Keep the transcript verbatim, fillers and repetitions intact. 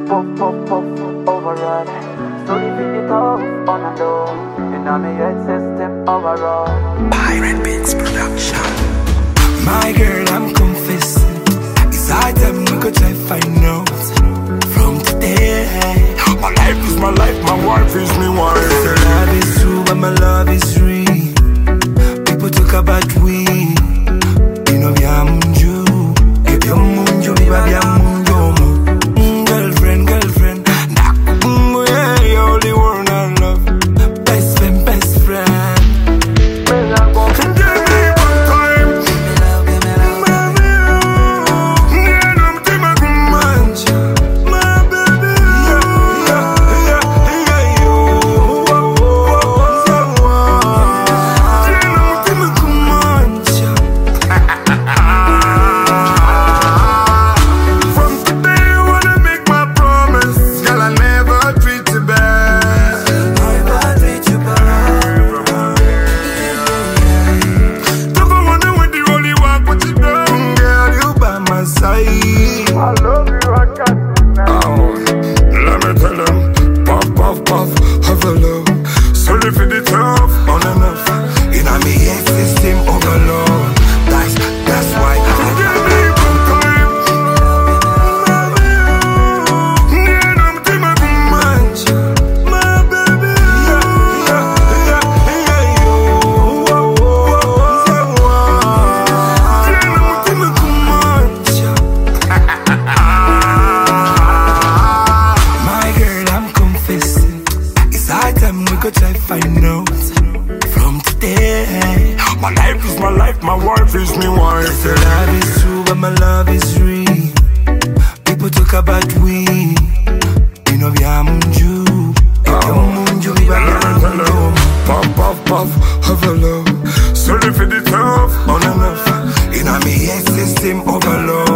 Puff, puff, puff, overrun. Slowly beat it off on and on. In a me head system overall. Pirate Beats Production. My girl, I'm confessing. It's high time we go try find out. From today, my life is my life, my wife is me wife. so love is true, but my love is real. People talk about we. You know, we are munju. If you're munju, we are munju. Girlfriend, girlfriend. Mm, yeah, you only one I love. Best friend, best friend. I love you, I can't deny. Oh, let me tell them, puff, puff, puff, have a love. Sorry for the tough, on and off. In a me head system overload. That's, that's why I Give me one time. Yeah, I'm to my woman. my baby. Yeah, yeah, yeah, yeah, yo. Yeah, I'm to my My girl, I'm confessing. It's high time we go try find out. From today, my life is my life, my wife is me wife. so love is true, but my love is real. People talk about we. You know, we are munju. If you're munju, we Let me are tell them, munju. puff, puff, puff, have a love. Sorry for the tough, on and off. In a me head system overload.